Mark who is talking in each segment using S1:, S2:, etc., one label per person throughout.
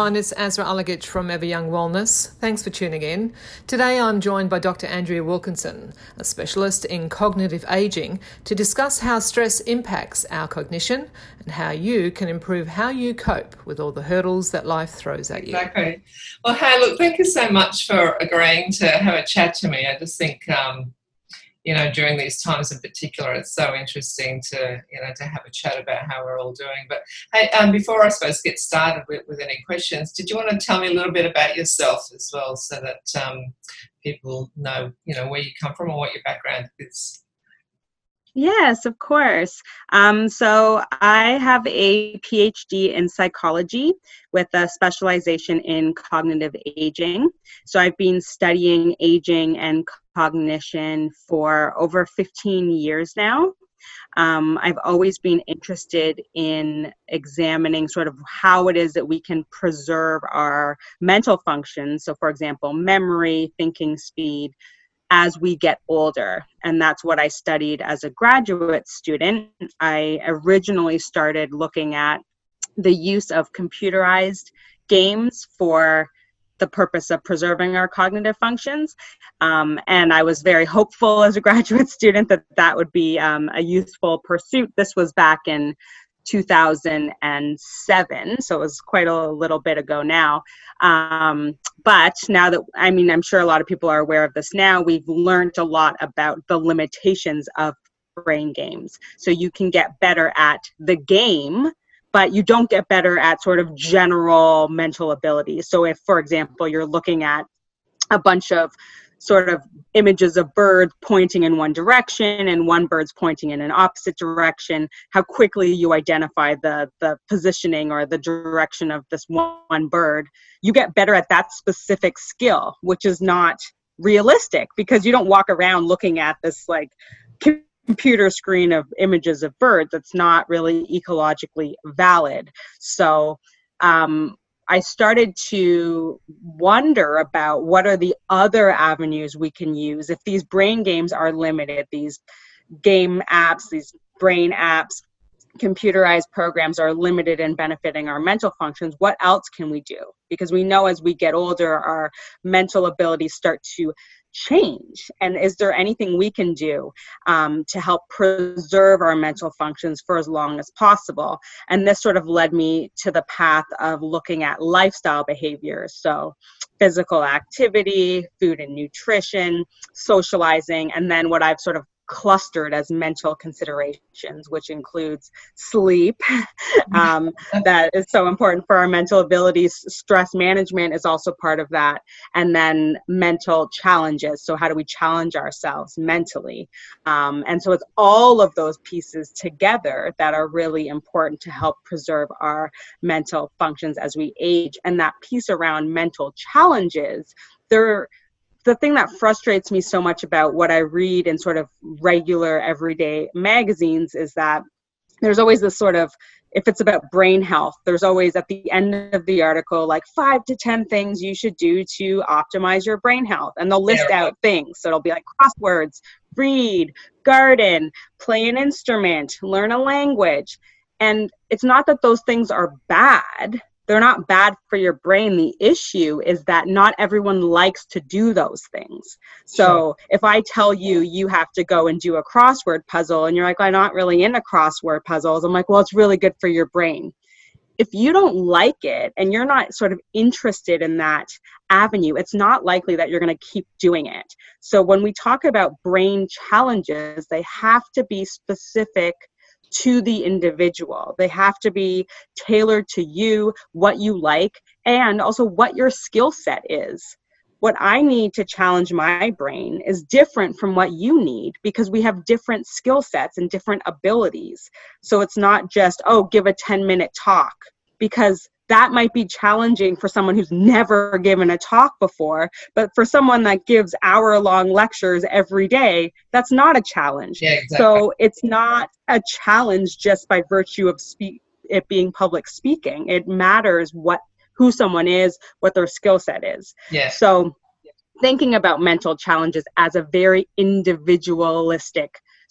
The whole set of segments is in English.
S1: everyone, it's Azra Ulagich from Ever Young Wellness. Thanks for tuning in. Today I'm joined by Dr. Andrea Wilkinson, a specialist in cognitive ageing, to discuss how stress impacts our cognition and how you can improve how you cope with all the hurdles that life throws at you.
S2: Exactly. Well, hey, look, thank you so much for agreeing to have a chat to me. I just think, during these times in particular, it's so interesting to have a chat about how we're all doing. But hey, before I suppose get started with any questions, did you want to tell me a little bit about yourself as well, so that people know, where you come from or what your background is?
S3: Yes, of course. So I have a PhD in psychology with a specialization in cognitive aging. So I've been studying aging and cognition for over 15 years now. I've always been interested in examining sort of how it is that we can preserve our mental functions. So for example, memory, thinking speed, as we get older. And that's what I studied as a graduate student. I originally started looking at the use of computerized games for the purpose of preserving our cognitive functions. And I was very hopeful as a graduate student that that would be a useful pursuit. This was back in 2007, so it was quite a little bit ago now. But now that, I'm sure a lot of people are aware of this now, we've learned a lot about the limitations of brain games. So you can get better at the game, but you don't get better at sort of general mental abilities. So if, for example, you're looking at a bunch of sort of images of birds pointing in one direction and one bird's pointing in an opposite direction, how quickly you identify the positioning or the direction of this one bird, you get better at that specific skill, which is not realistic because you don't walk around looking at this like computer screen of images of birds. That's not really ecologically valid. So I started to wonder about what are the other avenues we can use if these brain games are limited, these game apps, these brain apps, computerized programs are limited in benefiting our mental functions. What else can we do? Because we know as we get older, our mental abilities start to change. And is there anything we can do to help preserve our mental functions for as long as possible? And this sort of led me to the path of looking at lifestyle behaviors. So physical activity, food and nutrition, socializing, and then what I've sort of clustered as mental considerations, which includes sleep, that is so important for our mental abilities. Stress management is also part of that. And then mental challenges. So how do we challenge ourselves mentally? And so it's all of those pieces together that are really important to help preserve our mental functions as we age. And that piece around mental challenges, the thing that frustrates me so much about what I read in sort of regular everyday magazines is that there's always this sort of, if it's about brain health, there's always at the end of the article, like 5 to 10 things you should do to optimize your brain health. And they'll list out things. So it'll be like crosswords, read, garden, play an instrument, learn a language. And it's not that those things are bad. They're not bad for your brain. The issue is that not everyone likes to do those things. So if I tell you, you have to go and do a crossword puzzle and you're like, I'm not really into crossword puzzles. I'm like, well, it's really good for your brain. If you don't like it and you're not sort of interested in that avenue, it's not likely that you're going to keep doing it. So when we talk about brain challenges, they have to be specific to the individual. They have to be tailored to you, what you like, and also what your skill set is. What I need to challenge my brain is different from what you need because we have different skill sets and different abilities. So it's not just, give a 10-minute talk, because that might be challenging for someone who's never given a talk before, but for someone that gives hour-long lectures every day, that's not a challenge.
S2: Yeah, exactly.
S3: So it's not a challenge just by virtue of it being public speaking. It matters who someone is, what their skill set is.
S2: Yeah.
S3: So thinking about mental challenges as a very individualistic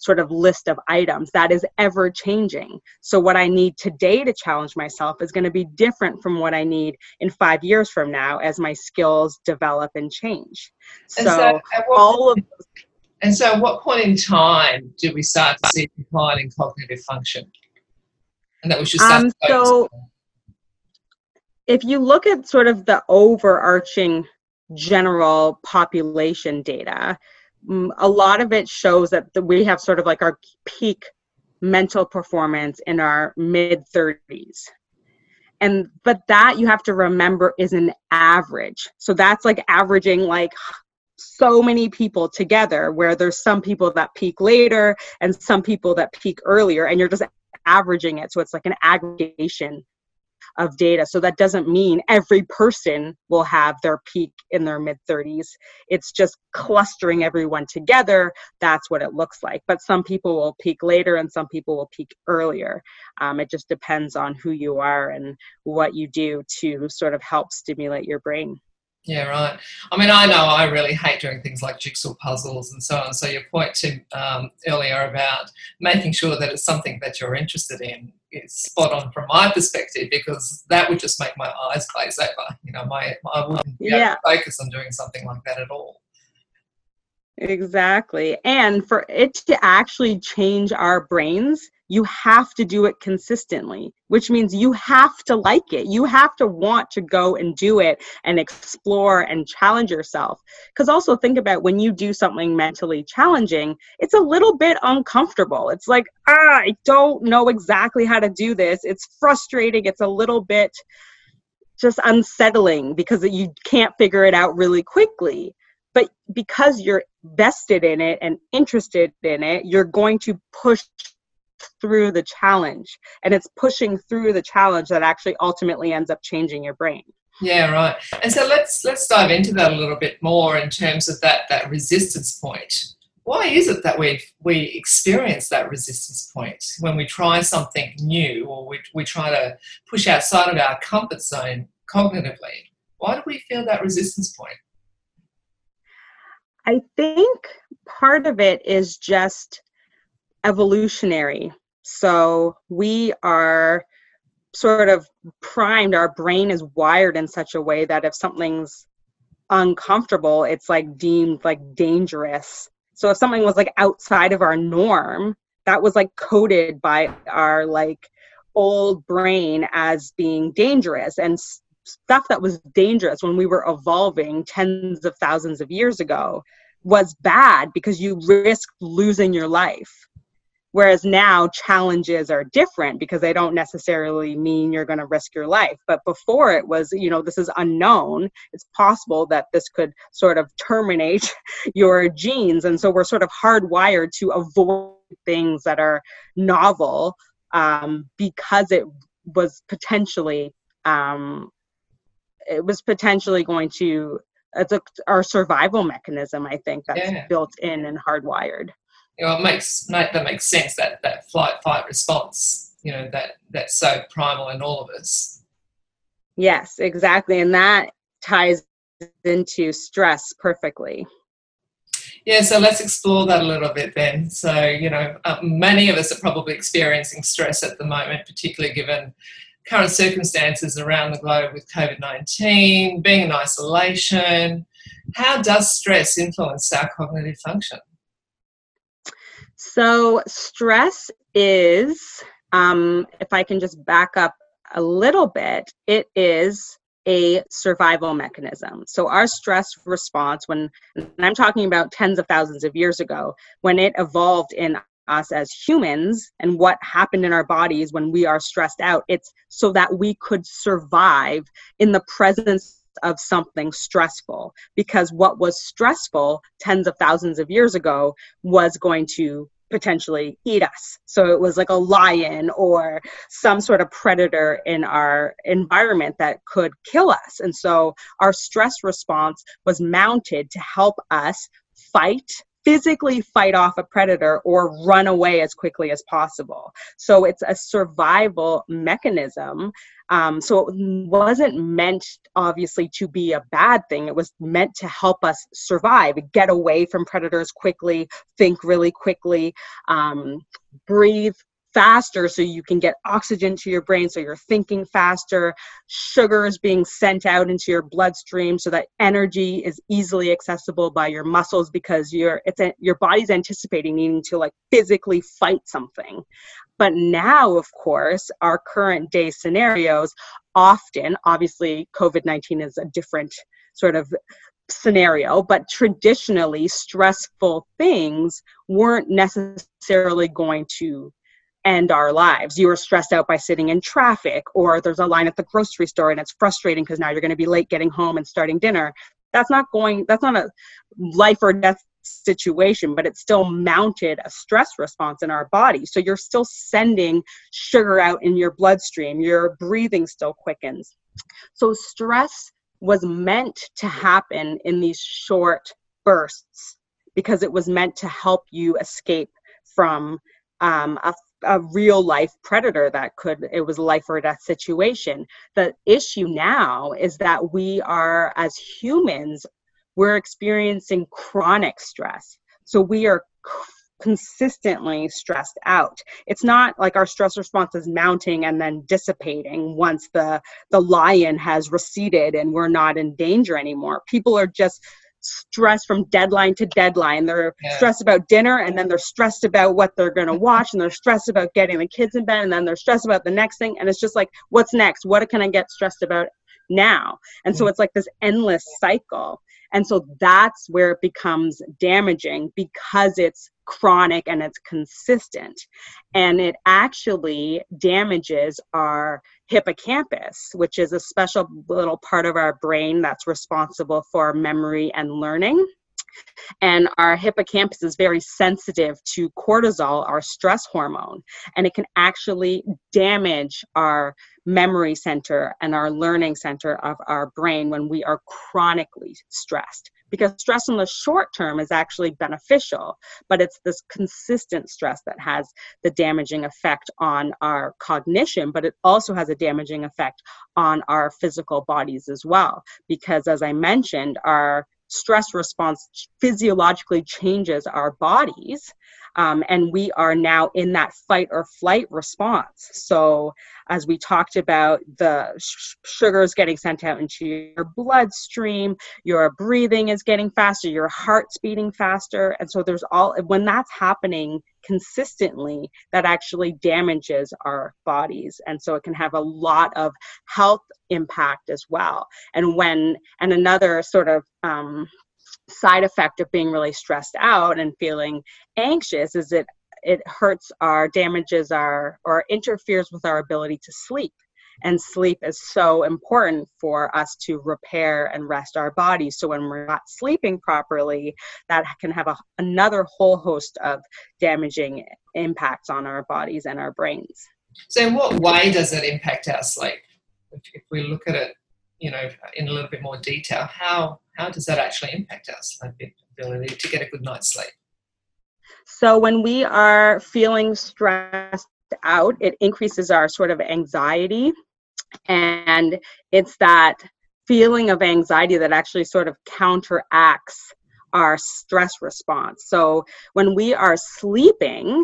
S3: sort of list of items that is ever changing. So what I need today to challenge myself is going to be different from what I need in 5 years from now as my skills develop and change. So
S2: at what point in time do we start to see decline in cognitive function? And that we should start
S3: so if you look at sort of the overarching general population data, a lot of it shows that we have sort of like our peak mental performance in our mid-30s. But that, you have to remember, is an average. So that's like averaging like so many people together, where there's some people that peak later and some people that peak earlier, and you're just averaging it. So it's like an aggregation of data. So that doesn't mean every person will have their peak in their mid-30s. It's just clustering everyone together. That's what it looks like. But some people will peak later and some people will peak earlier. It just depends on who you are and what you do to sort of help stimulate your brain.
S2: Yeah, right. I mean, I know I really hate doing things like jigsaw puzzles and so on. So your point to earlier about making sure that it's something that you're interested in is spot on from my perspective, because that would just make my eyes glaze over. You know, I wouldn't be able to focus on doing something like that at all.
S3: Exactly. And for it to actually change our brains, you have to do it consistently, which means you have to like it. You have to want to go and do it and explore and challenge yourself. Because also think about when you do something mentally challenging, it's a little bit uncomfortable. It's like, I don't know exactly how to do this. It's frustrating. It's a little bit just unsettling because you can't figure it out really quickly. But because you're vested in it and interested in it, you're going to push through the challenge, and it's pushing through the challenge that actually ultimately ends up changing your brain.
S2: Yeah, right. And so let's dive into that a little bit more in terms of that resistance point. Why is it that we experience that resistance point when we try something new, or we try to push outside of our comfort zone cognitively? Why do we feel that resistance point?
S3: I think part of it is just evolutionary. So we are sort of primed, our brain is wired in such a way that if something's uncomfortable, it's like deemed like dangerous. So if something was like outside of our norm, that was like coded by our like old brain as being dangerous. And stuff that was dangerous when we were evolving tens of thousands of years ago was bad because you risked losing your life. Whereas now challenges are different because they don't necessarily mean you're going to risk your life. But before it was, this is unknown. It's possible that this could sort of terminate your genes. And so we're sort of hardwired to avoid things that are novel because it was potentially going to, it's our survival mechanism, I think, that's built in and hardwired.
S2: That makes sense, that flight response, that's so primal in all of us.
S3: Yes, exactly. And that ties into stress perfectly.
S2: Yeah, so let's explore that a little bit then. So, many of us are probably experiencing stress at the moment, particularly given current circumstances around the globe with COVID-19, being in isolation. How does stress influence our cognitive function?
S3: So stress is, if I can just back up a little bit, it is a survival mechanism. So our stress response, and I'm talking about tens of thousands of years ago, when it evolved in us as humans and what happened in our bodies when we are stressed out, it's so that we could survive in the presence of something stressful, because what was stressful tens of thousands of years ago was going to potentially eat us. So it was like a lion or some sort of predator in our environment that could kill us. And so our stress response was mounted to help us fight, physically fight off a predator or run away as quickly as possible. So it's a survival mechanism. So it wasn't meant, obviously, to be a bad thing. It was meant to help us survive, get away from predators quickly, think really quickly, breathe faster so you can get oxygen to your brain, so you're thinking faster. Sugar is being sent out into your bloodstream so that energy is easily accessible by your muscles, because your body's anticipating needing to like physically fight something. But now, of course, our current day scenarios, often, obviously COVID-19 is a different sort of scenario, but traditionally stressful things weren't necessarily going to end our lives. You were stressed out by sitting in traffic, or there's a line at the grocery store and it's frustrating because now you're going to be late getting home and starting dinner. That's not a life or death situation, but it still mounted a stress response in our body. So you're still sending sugar out in your bloodstream, your breathing still quickens. So stress was meant to happen in these short bursts because it was meant to help you escape from a real life predator it was a life or death situation. The issue now is that we are, as humans, we're experiencing chronic stress. So we are consistently stressed out. It's not like our stress response is mounting and then dissipating once the lion has receded and we're not in danger anymore. People are just stressed from deadline to deadline. They're stressed about dinner, and then they're stressed about what they're going to watch, and they're stressed about getting the kids in bed, and then they're stressed about the next thing. And it's just like, what's next? What can I get stressed about now? And so it's like this endless cycle. And so that's where it becomes damaging, because it's chronic and it's consistent. And it actually damages our hippocampus, which is a special little part of our brain that's responsible for memory and learning. And our hippocampus is very sensitive to cortisol, our stress hormone, and it can actually damage our memory center and our learning center of our brain when we are chronically stressed. Because stress in the short term is actually beneficial, but it's this consistent stress that has the damaging effect on our cognition, but it also has a damaging effect on our physical bodies as well. Because as I mentioned, our stress response physiologically changes our bodies, and we are now in that fight or flight response. So as we talked about, the sugars getting sent out into your bloodstream, your breathing is getting faster, your heart's beating faster. And so when that's happening consistently, that actually damages our bodies. And so it can have a lot of health impact as well. And another sort of side effect of being really stressed out and feeling anxious is it damages or interferes with our ability to sleep. And sleep is so important for us to repair and rest our bodies. So when we're not sleeping properly, that can have another whole host of damaging impacts on our bodies and our brains.
S2: So in what way does it impact our sleep? If we look at it, in a little bit more detail, how does that actually impact our sleep ability to get a good night's sleep?
S3: So when we are feeling stressed out, it increases our sort of anxiety. And it's that feeling of anxiety that actually sort of counteracts our stress response. So when we are sleeping,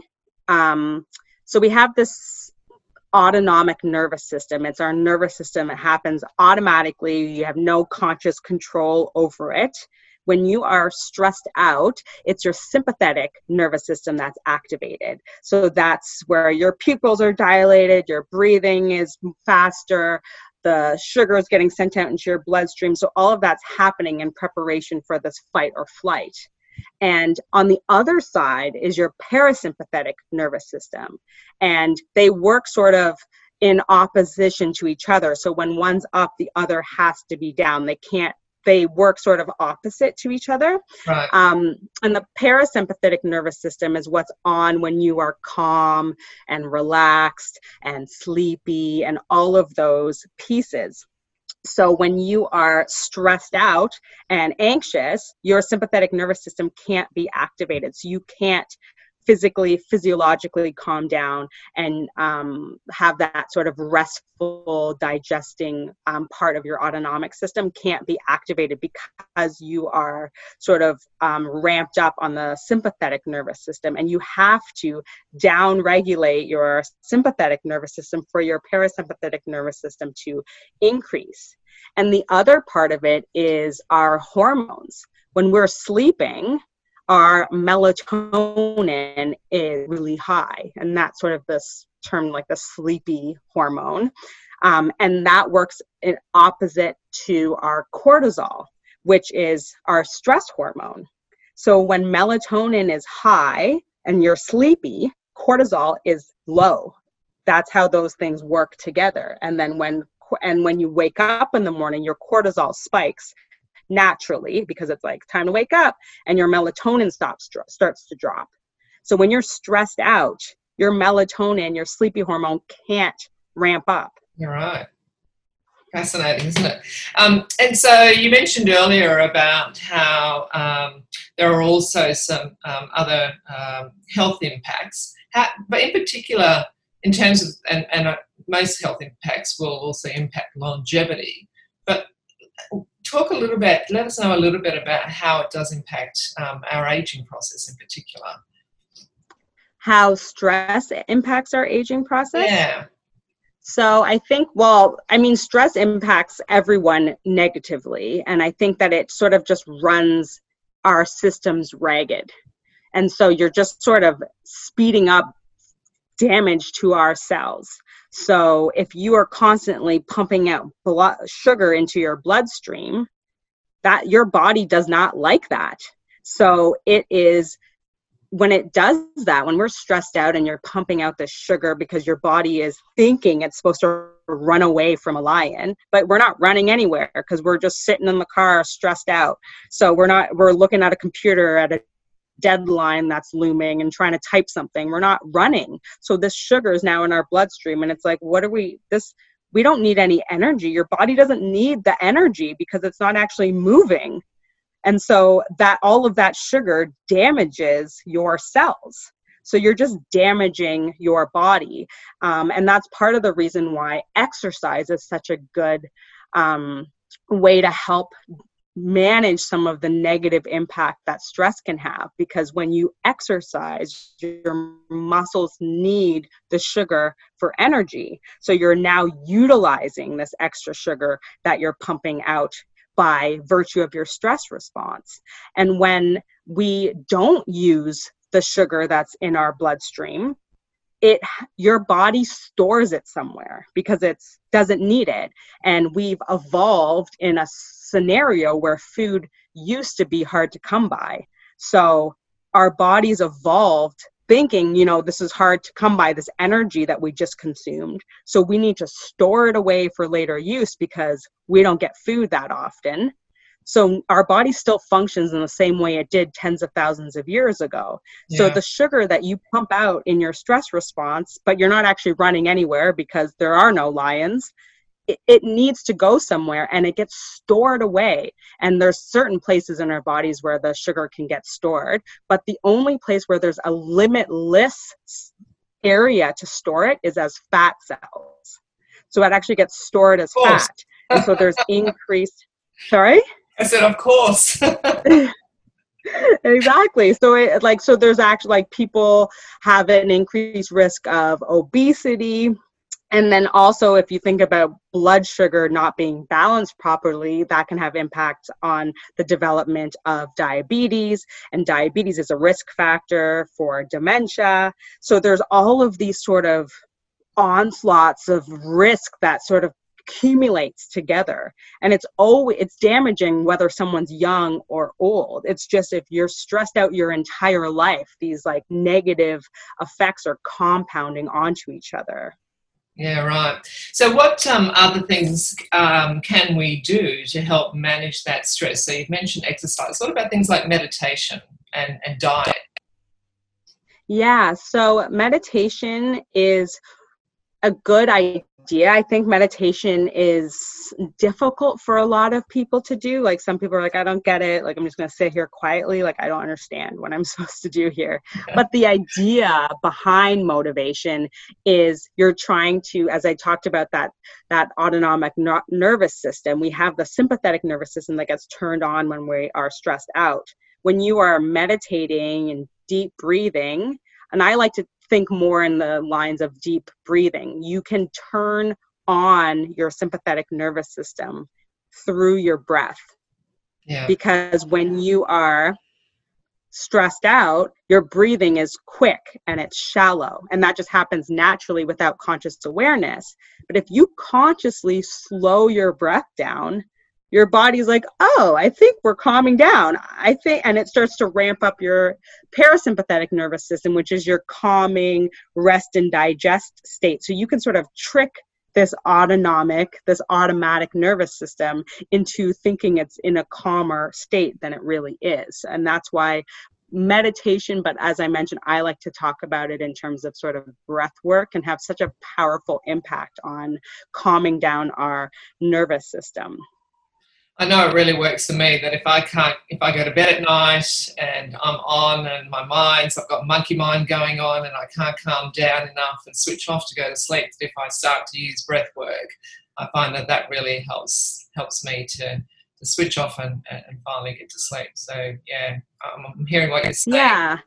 S3: so we have this autonomic nervous system. It's our nervous system. It happens automatically. You have no conscious control over it. When you are stressed out, it's your sympathetic nervous system that's activated. So that's where your pupils are dilated, your breathing is faster, the sugar is getting sent out into your bloodstream. So all of that's happening in preparation for this fight or flight. And on the other side is your parasympathetic nervous system. And they work sort of in opposition to each other. So when one's up, the other has to be down. They work sort of opposite to each other.
S2: Right.
S3: And the parasympathetic nervous system is what's on when you are calm and relaxed and sleepy and all of those pieces. So when you are stressed out and anxious, your sympathetic nervous system can't be activated. So you can't physiologically calm down and have that sort of restful digesting part of your autonomic system can't be activated because you are sort of ramped up on the sympathetic nervous system, and you have to down regulate your sympathetic nervous system for your parasympathetic nervous system to increase. And the other part of it is our hormones. When we're sleeping, our melatonin is really high, and that's sort of this term like the sleepy hormone, and that works in opposite to our cortisol, which is our stress hormone. So when melatonin is high and you're sleepy, cortisol is low. That's how those things work together. And then when you wake up in the morning, your cortisol spikes naturally because it's like time to wake up, and your melatonin starts to drop. So when you're stressed out, your melatonin, your sleepy hormone, can't ramp up.
S2: You're right. Fascinating, isn't it? And so you mentioned earlier about how there are also some other health impacts, but in particular, in terms of, and most health impacts will also impact longevity. But let us know a little bit about how it does impact our aging process in particular.
S3: How stress impacts our aging process?
S2: Yeah.
S3: So I think, stress impacts everyone negatively. And I think that it sort of just runs our systems ragged. And so you're just sort of speeding up damage to our cells. So if you are constantly pumping out sugar into your bloodstream, that your body does not like that. So it is, when it does that, when we're stressed out and you're pumping out the sugar because your body is thinking it's supposed to run away from a lion, but we're not running anywhere because we're just sitting in the car stressed out. So we're looking at a computer at a deadline that's looming and trying to type something. We're not running. So this sugar is now in our bloodstream, and it's like, we don't need any energy. Your body doesn't need the energy because it's not actually moving. And so that all of that sugar damages your cells. So you're just damaging your body. And that's part of the reason why exercise is such a good way to help manage some of the negative impact that stress can have, because when you exercise, your muscles need the sugar for energy. So you're now utilizing this extra sugar that you're pumping out by virtue of your stress response. And when we don't use the sugar that's in our bloodstream, your body stores it somewhere because it doesn't need it. And we've evolved in a scenario where food used to be hard to come by. So our bodies evolved thinking, this is hard to come by, this energy that we just consumed. So we need to store it away for later use because we don't get food that often. So our body still functions in the same way it did tens of thousands of years ago. Yeah. So the sugar that you pump out in your stress response, but you're not actually running anywhere because there are no lions, it needs to go somewhere, and it gets stored away. And there's certain places in our bodies where the sugar can get stored, but the only place where there's a limitless area to store it is as fat cells. So it actually gets stored as fat. And so there's increased, sorry?
S2: I said, of course.
S3: Exactly. So there's actually people have an increased risk of obesity. And then also, if you think about blood sugar not being balanced properly, that can have impact on the development of diabetes. And diabetes is a risk factor for dementia. So there's all of these sort of onslaughts of risk that sort of accumulates together, and it's damaging whether someone's young or old. It's just, if you're stressed out your entire life, these negative effects are compounding onto each other.
S2: Yeah, right. So what other things can we do to help manage that stress? So you've mentioned exercise. What about things like meditation and diet? Yeah,
S3: so meditation is a good idea idea. I think meditation is difficult for a lot of people to do. Like some people are like, I don't get it. Like, I'm just going to sit here quietly. Like, I don't understand what I'm supposed to do here. But the idea behind motivation is you're trying to, as I talked about that autonomic nervous system, we have the sympathetic nervous system that gets turned on when we are stressed out. When you are meditating and deep breathing, and I like to think more in the lines of deep breathing, you can turn on your sympathetic nervous system through your breath.
S2: Yeah.
S3: Because when you are stressed out, your breathing is quick and it's shallow, and that just happens naturally without conscious awareness. But if you consciously slow your breath down, your body's like, oh, I think we're calming down. And it starts to ramp up your parasympathetic nervous system, which is your calming, rest and digest state. So you can sort of trick this automatic nervous system into thinking it's in a calmer state than it really is. And that's why meditation, but as I mentioned, I like to talk about it in terms of sort of breath work, can have such a powerful impact on calming down our nervous system.
S2: I know it really works for me that if I go to bed at night and I'm on and my I've got monkey mind going on and I can't calm down enough and switch off to go to sleep, that if I start to use breath work, I find that really helps me to switch off and finally get to sleep. So yeah, I'm hearing what you're saying.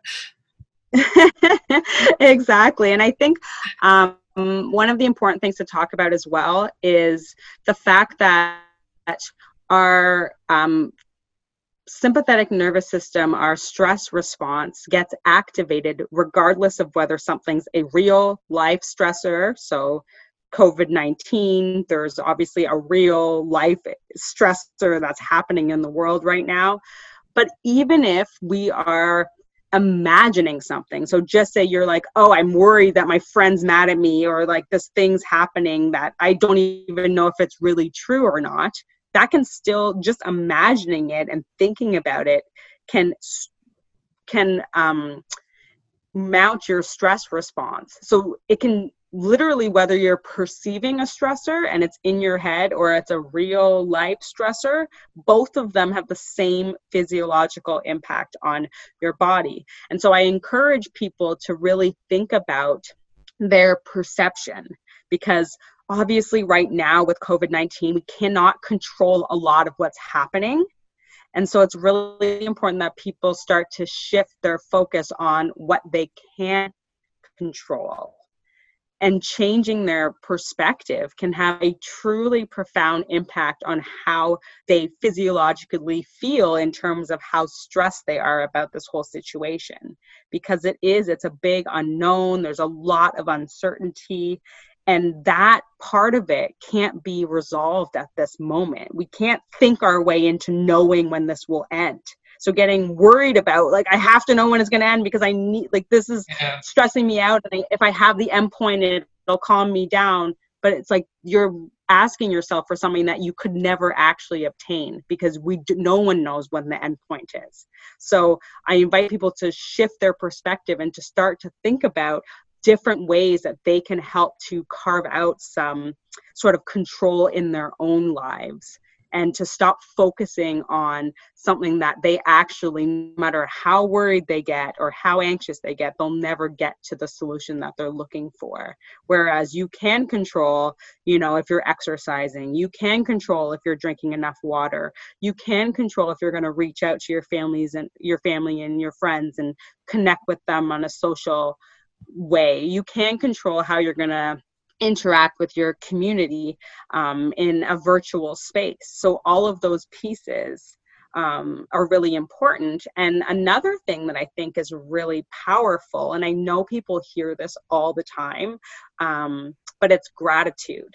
S3: Yeah. Exactly. And I think one of the important things to talk about as well is the fact that our sympathetic nervous system, our stress response gets activated regardless of whether something's a real life stressor. So COVID-19, there's obviously a real life stressor that's happening in the world right now. But even if we are imagining something, so just say you're like, oh, I'm worried that my friend's mad at me, or like this thing's happening that I don't even know if it's really true or not, that can still, just imagining it and thinking about it can mount your stress response. So it can literally, whether you're perceiving a stressor and it's in your head or it's a real life stressor, both of them have the same physiological impact on your body. And so I encourage people to really think about their perception, because obviously right now with COVID-19, we cannot control a lot of what's happening. And so it's really important that people start to shift their focus on what they can control. And changing their perspective can have a truly profound impact on how they physiologically feel in terms of how stressed they are about this whole situation. Because it's a big unknown. There's a lot of uncertainty. And that part of it can't be resolved at this moment. We can't think our way into knowing when this will end. So getting worried about, like, I have to know when it's going to end because I need, like, this is stressing me out. And if I have the end point, it'll calm me down. But it's like you're asking yourself for something that you could never actually obtain, because no one knows when the end point is. So I invite people to shift their perspective and to start to think about different ways that they can help to carve out some sort of control in their own lives, and to stop focusing on something that they actually, no matter how worried they get or how anxious they get, they'll never get to the solution that they're looking for. Whereas you can control, if you're exercising, you can control if you're drinking enough water, you can control if you're going to reach out to your family and your friends and connect with them on a social way. You can control how you're going to interact with your community in a virtual space. So all of those pieces are really important. And another thing that I think is really powerful, and I know people hear this all the time, but it's gratitude.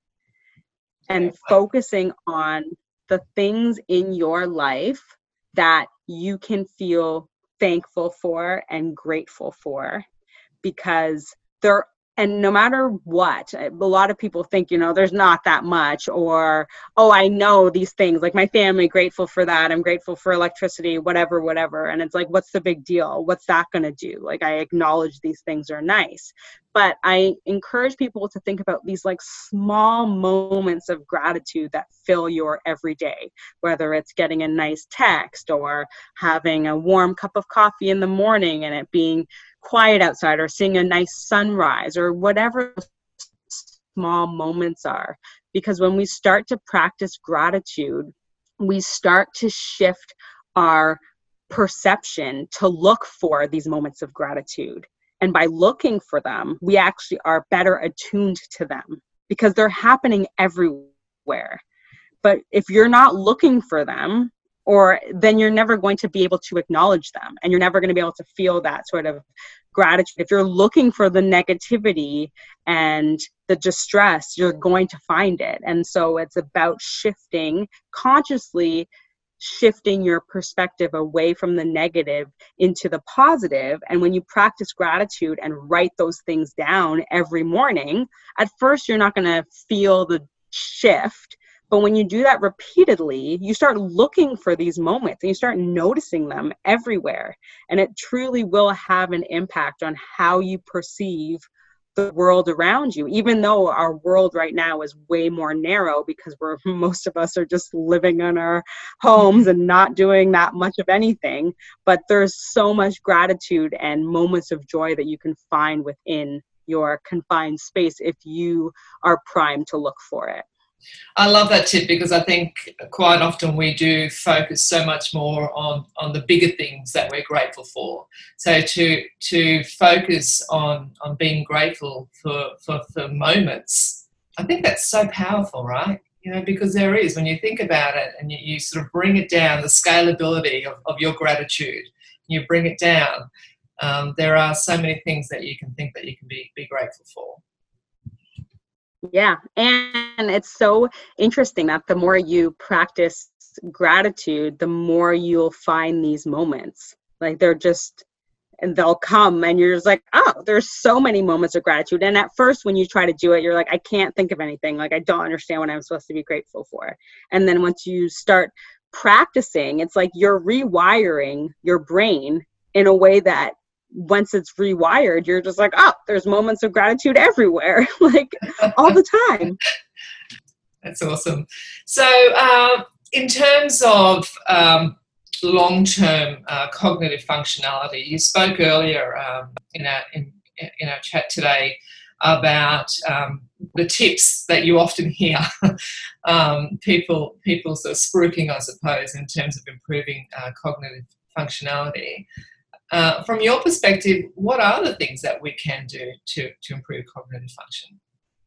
S3: And focusing on the things in your life that you can feel thankful for and grateful for, because they're And no matter what, a lot of people think, there's not that much, or, oh, I know these things, like my family, grateful for that. I'm grateful for electricity, whatever. And it's like, what's the big deal? What's that going to do? Like, I acknowledge these things are nice. But I encourage people to think about these like small moments of gratitude that fill your everyday, whether it's getting a nice text or having a warm cup of coffee in the morning and it being quiet outside, or seeing a nice sunrise, or whatever small moments are. Because when we start to practice gratitude, we start to shift our perception to look for these moments of gratitude. And by looking for them, we actually are better attuned to them because they're happening everywhere. But if you're not looking for them, then you're never going to be able to acknowledge them, and you're never going to be able to feel that sort of gratitude. If you're looking for the negativity and the distress, you're going to find it. And so it's about consciously shifting your perspective away from the negative into the positive. And when you practice gratitude and write those things down every morning, at first you're not going to feel the shift. But when you do that repeatedly, you start looking for these moments and you start noticing them everywhere. And it truly will have an impact on how you perceive the world around you, even though our world right now is way more narrow because most of us are just living in our homes and not doing that much of anything. But there's so much gratitude and moments of joy that you can find within your confined space if you are primed to look for it.
S2: I love that tip, because I think quite often we do focus so much more on the bigger things that we're grateful for. So to focus on being grateful for moments, I think that's so powerful, right? Because there is, when you think about it and you sort of bring it down, the scalability of your gratitude, you bring it down, there are so many things that you can think that you can be grateful for.
S3: Yeah. And it's so interesting that the more you practice gratitude, the more you'll find these moments. Like and they'll come and you're just like, oh, there's so many moments of gratitude. And at first, when you try to do it, you're like, I can't think of anything. Like, I don't understand what I'm supposed to be grateful for. And then once you start practicing, it's like you're rewiring your brain in a way that once it's rewired, you're just like, oh, there's moments of gratitude everywhere, like all the time.
S2: That's awesome. So in terms of long-term cognitive functionality, you spoke earlier in our chat today about the tips that you often hear people sort of spruiking, I suppose, in terms of improving cognitive functionality. From your perspective, what are the things that we can do to improve cognitive function?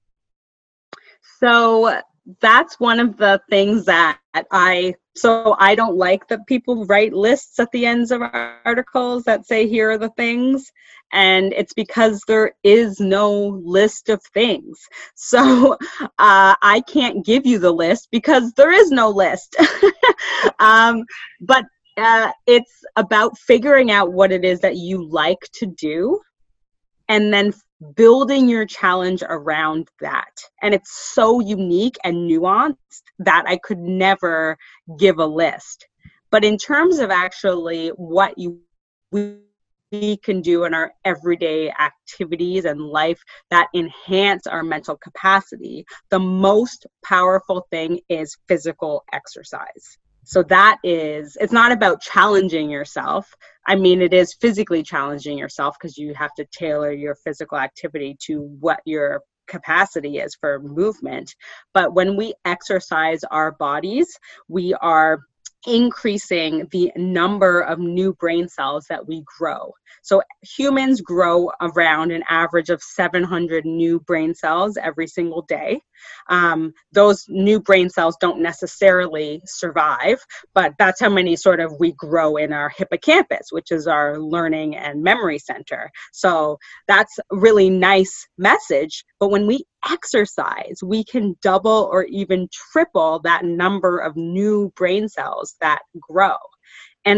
S3: So that's one of the things that I don't like that people write lists at the ends of articles that say, here are the things. And it's because there is no list of things. So I can't give you the list because there is no list. But it's about figuring out what it is that you like to do and then building your challenge around that. And it's so unique and nuanced that I could never give a list. But in terms of actually what we can do in our everyday activities and life that enhance our mental capacity, the most powerful thing is physical exercise. So it's not about challenging yourself. I mean, it is physically challenging yourself because you have to tailor your physical activity to what your capacity is for movement. But when we exercise our bodies, we are increasing the number of new brain cells that we grow. So humans grow around an average of 700 new brain cells every single day. Those new brain cells don't necessarily survive, but that's how many sort of we grow in our hippocampus, which is our learning and memory center. So that's a really nice message. But when we exercise, we can double or even triple that number of new brain cells that grow. And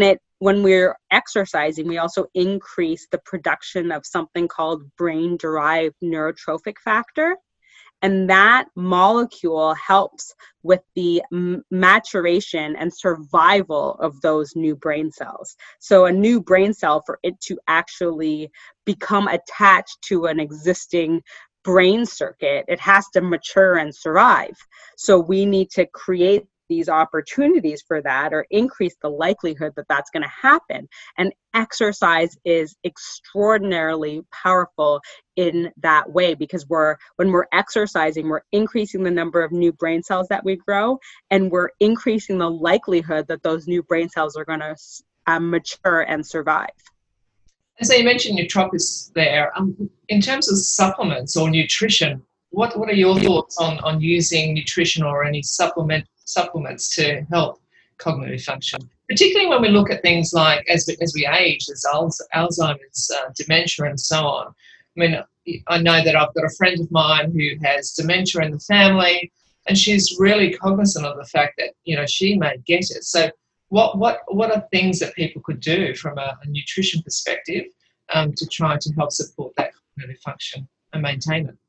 S3: when we're exercising, we also increase the production of something called brain-derived neurotrophic factor. And that molecule helps with the maturation and survival of those new brain cells. So a new brain cell, for it to actually become attached to an existing brain circuit, it has to mature and survive. So we need to create these opportunities for that, or increase the likelihood that that's going to happen. And exercise is extraordinarily powerful in that way, because when we're exercising, we're increasing the number of new brain cells that we grow, and we're increasing the likelihood that those new brain cells are going to mature and survive.
S2: And so you mentioned nootropics there. In terms of supplements or nutrition, what are your thoughts on using nutrition or any supplements to help cognitive function, particularly when we look at things like as we age, there's Alzheimer's, dementia, and so on. I mean, I know that I've got a friend of mine who has dementia in the family, and she's really cognizant of the fact that, you know, she may get it. So what are things that people could do from a nutrition perspective to try to help support that cognitive function and maintain it?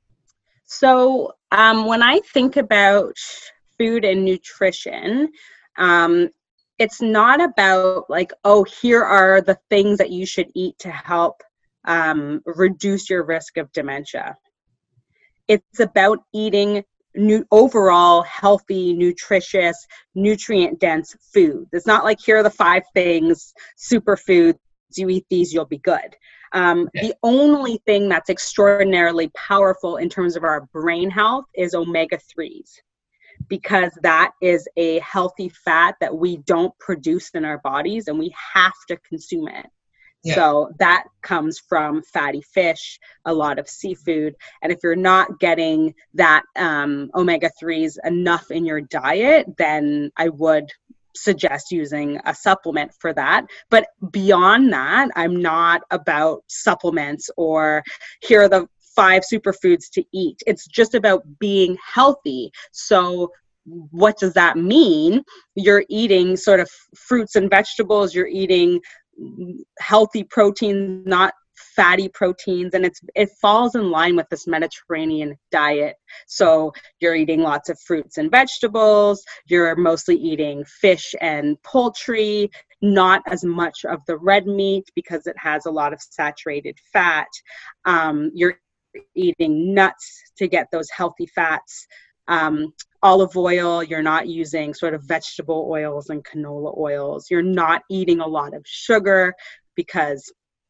S3: So when I think about food and nutrition, it's not about like, oh, here are the things that you should eat to help reduce your risk of dementia. It's about eating overall healthy, nutritious, nutrient-dense food. It's not like, here are the 5 things, superfoods, you eat these, you'll be good. The only thing that's extraordinarily powerful in terms of our brain health is omega-3s, because that is a healthy fat that we don't produce in our bodies, and we have to consume it. Yeah. So that comes from fatty fish, a lot of seafood. And if you're not getting that omega-3s enough in your diet, then I would suggest using a supplement for that. But beyond that, I'm not about supplements or here are the 5 superfoods to eat. It's just about being healthy. So what does that mean? You're eating sort of fruits and vegetables, you're eating healthy proteins, not fatty proteins, and it falls in line with this Mediterranean diet. So you're eating lots of fruits and vegetables, you're mostly eating fish and poultry, not as much of the red meat because it has a lot of saturated fat. You're eating nuts to get those healthy fats. Olive oil, you're not using sort of vegetable oils and canola oils. You're not eating a lot of sugar because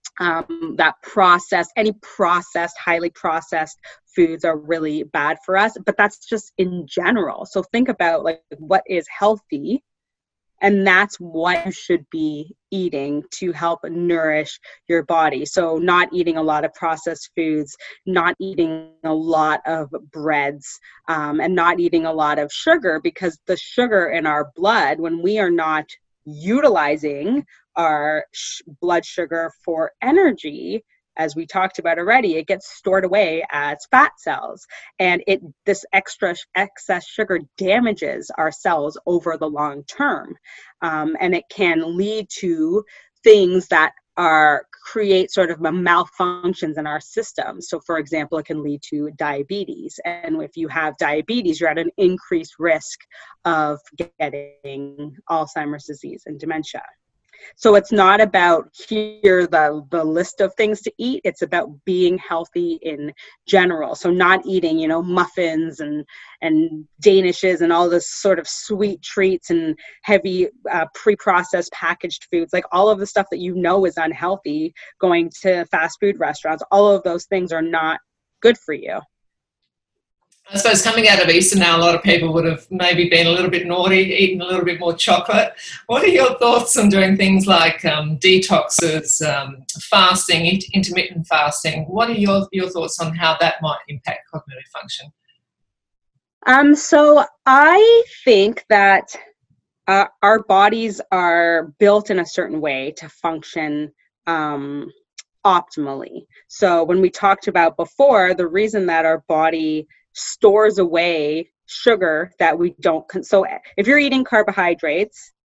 S3: any processed, highly processed foods are really bad for us, but that's just in general. So think about like what is healthy, and that's what you should be eating to help nourish your body. So not eating a lot of processed foods, not eating a lot of breads, and not eating a lot of sugar, because the sugar in our blood, when we are not utilizing our blood sugar for energy, as we talked about already, it gets stored away as fat cells, and this excess sugar damages our cells over the long term, and it can lead to things that create sort of malfunctions in our system. So, for example, it can lead to diabetes, and if you have diabetes, you're at an increased risk of getting Alzheimer's disease and dementia. So it's not about here the list of things to eat. It's about being healthy in general. So not eating, muffins and danishes and all this sort of sweet treats and heavy pre-processed packaged foods, like all of the stuff that is unhealthy, going to fast food restaurants. All of those things are not good for you.
S2: I suppose coming out of Easter now, a lot of people would have maybe been a little bit naughty, eaten a little bit more chocolate. What are your thoughts on doing things like detoxes, fasting, intermittent fasting? What are your thoughts on how that might impact cognitive function?
S3: So I think that our bodies are built in a certain way to function optimally. So when we talked about before, the reason that our body stores away sugar that we don't, so if you're eating carbohydrates,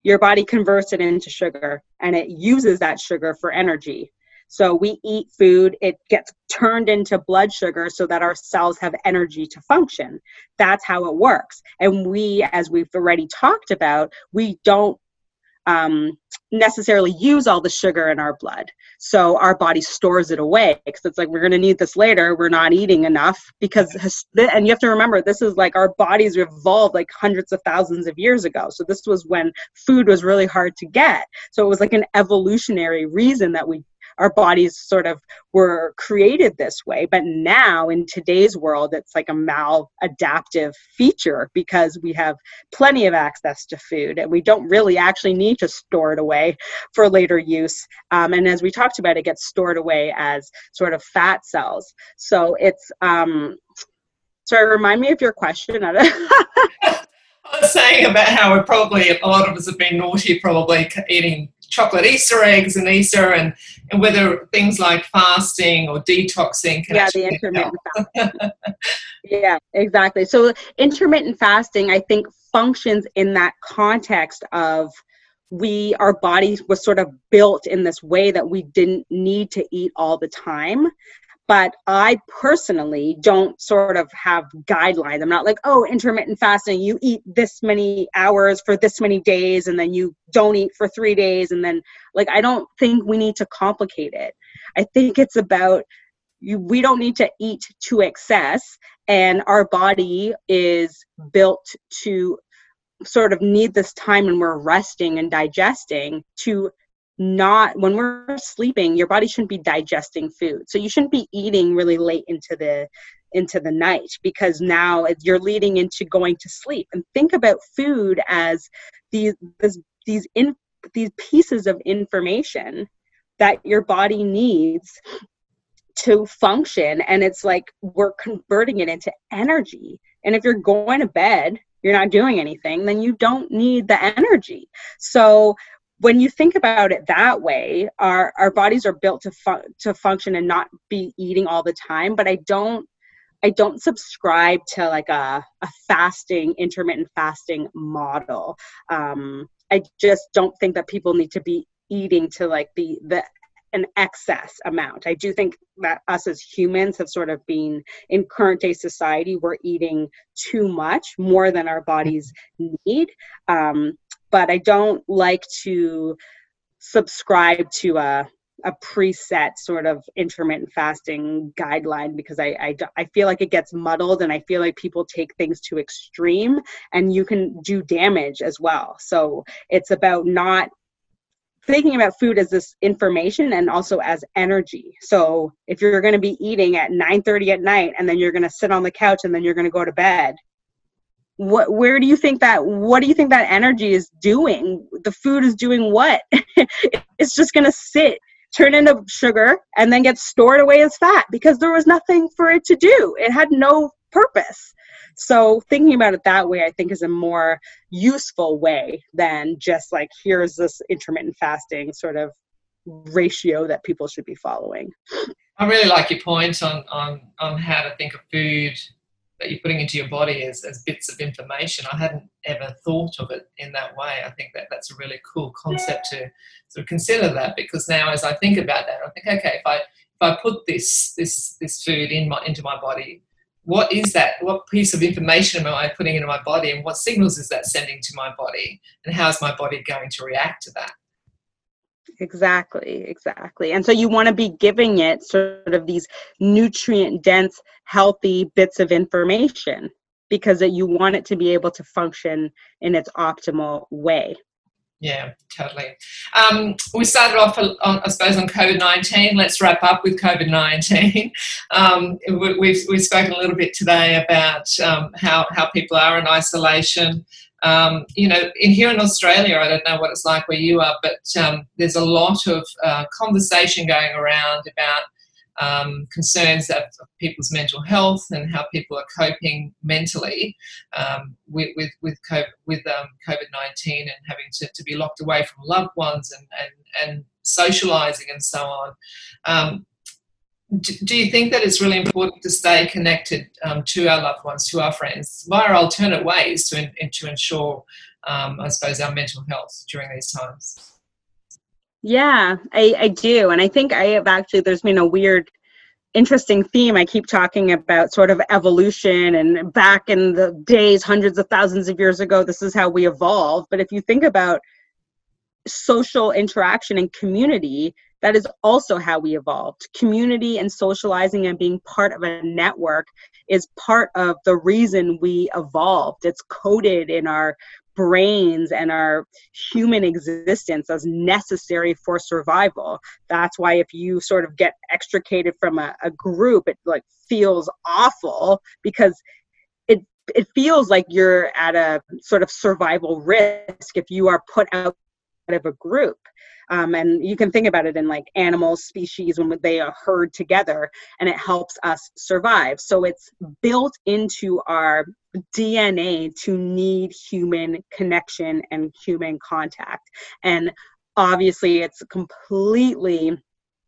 S3: your body converts it into sugar and it uses that sugar for energy. So we eat food, it gets turned into blood sugar so that our cells have energy to function. That's how it works. And we, as we've already talked about, we don't necessarily use all the sugar in our blood. So our body stores it away because it's like, we're going to need this later. We're not eating enough and you have to remember, this is like our bodies evolved like hundreds of thousands of years ago. So this was when food was really hard to get. So it was like an evolutionary reason that our bodies sort of were created this way. But now in today's world, it's like a maladaptive feature because we have plenty of access to food and we don't really actually need to store it away for later use. And as we talked about, it gets stored away as sort of fat cells. So it's, sorry, remind me of your question.
S2: I was saying about how a lot of us have been naughty, probably eating chocolate Easter eggs in Easter, and whether things like fasting or detoxing can
S3: the intermittent fasting. Yeah, exactly. So intermittent fasting, I think, functions in that context of our bodies was sort of built in this way that we didn't need to eat all the time. But I personally don't sort of have guidelines. I'm not like, oh, intermittent fasting, you eat this many hours for this many days, and then you don't eat for 3 days. And then, like, I don't think we need to complicate it. I think it's about we don't need to eat to excess. And our body is built to sort of need this time when we're resting and digesting to not, when we're sleeping, your body shouldn't be digesting food. So you shouldn't be eating really late into the night, because now you're leading into going to sleep. And think about food as these pieces of information that your body needs to function. And it's like we're converting it into energy. And if you're going to bed, you're not doing anything, then you don't need the energy. So when you think about it that way, our bodies are built to function and not be eating all the time. But I don't subscribe to like a intermittent fasting model. I just don't think that people need to be eating to like an excess amount. I do think that us as humans have sort of been, in current day society, we're eating too much, more than our bodies need. But I don't like to subscribe to a preset sort of intermittent fasting guideline, because I feel like it gets muddled, and I feel like people take things to extreme, and you can do damage as well. So it's about not thinking about food as this information and also as energy. So if you're going to be eating at 9:30 at night, and then you're going to sit on the couch, and then you're going to go to bed, what do you think that energy is doing? The food is doing what? It's just going to sit, turn into sugar, and then get stored away as fat, because there was nothing for it to do. It had no purpose. So thinking about it that way, I think, is a more useful way than just like, here's this intermittent fasting sort of ratio that people should be following.
S2: I really like your point on how to think of food that you're putting into your body as bits of information. I hadn't ever thought of it in that way. I think that's a really cool concept to sort of consider that, because now as I think about that, I think, okay, if I put this food into my body, what is that? What piece of information am I putting into my body, and what signals is that sending to my body, and how is my body going to react to that?
S3: Exactly. And so you want to be giving it sort of these nutrient-dense, healthy bits of information, because you want it to be able to function in its optimal way.
S2: Yeah, totally. We started off, I suppose, on COVID-19. Let's wrap up with COVID-19. We've spoken a little bit today about how people are in isolation. Here in Australia, I don't know what it's like where you are, but there's a lot of conversation going around about concerns of people's mental health and how people are coping mentally with COVID-19 and having to be locked away from loved ones and socialising and so on. Do you think that it's really important to stay connected to our loved ones, to our friends, via alternate ways to ensure, I suppose, our mental health during these times?
S3: Yeah, I do. And I think there's been a weird, interesting theme. I keep talking about sort of evolution, and back in the days, hundreds of thousands of years ago, this is how we evolved. But if you think about social interaction and community, that is also how we evolved. Community and socializing and being part of a network is part of the reason we evolved. It's coded in our brains and our human existence as necessary for survival. That's why if you sort of get extricated from a group, it like feels awful, because it feels like you're at a sort of survival risk if you are put out of a group. And you can think about it in like animal species when they are herd together, and it helps us survive. So it's built into our DNA to need human connection and human contact. And obviously it's completely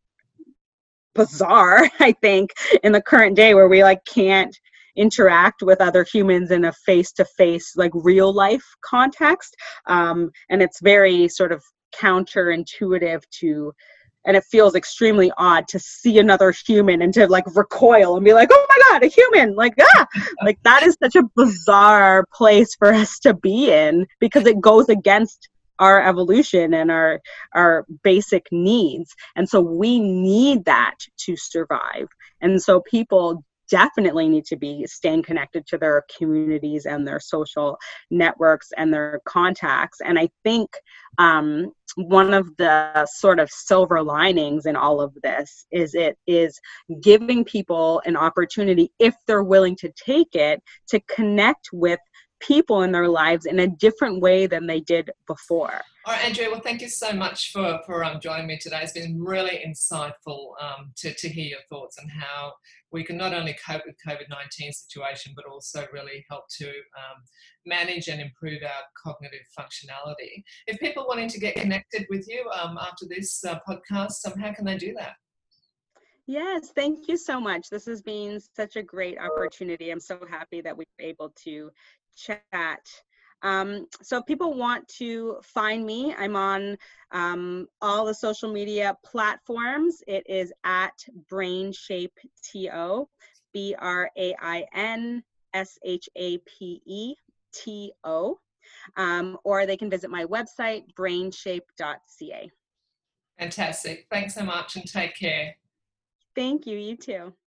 S3: bizarre, I think, in the current day where we like can't interact with other humans in a face-to-face, like real life context. And it's very sort of counterintuitive and it feels extremely odd to see another human and to like recoil and be like, oh my God, a human, like, like that is such a bizarre place for us to be in, because it goes against our evolution and our basic needs. And so we need that to survive. And so people definitely need to be staying connected to their communities and their social networks and their contacts. And I think one of the sort of silver linings in all of this is it is giving people an opportunity, if they're willing to take it, to connect with people in their lives in a different way than they did before.
S2: All right, Andrea, well, thank you so much for joining me today. It's been really insightful to hear your thoughts on how we can not only cope with COVID-19 situation, but also really help to manage and improve our cognitive functionality. If people wanting to get connected with you after this podcast, how can they do that?
S3: Yes, thank you so much. This has been such a great opportunity. I'm so happy that we were able to chat. So if people want to find me, I'm on all the social media platforms. It is at BrainShapeTO, BrainShapeTO, or they can visit my website, brainshape.ca.
S2: Fantastic. Thanks so much and take care.
S3: Thank you. You too.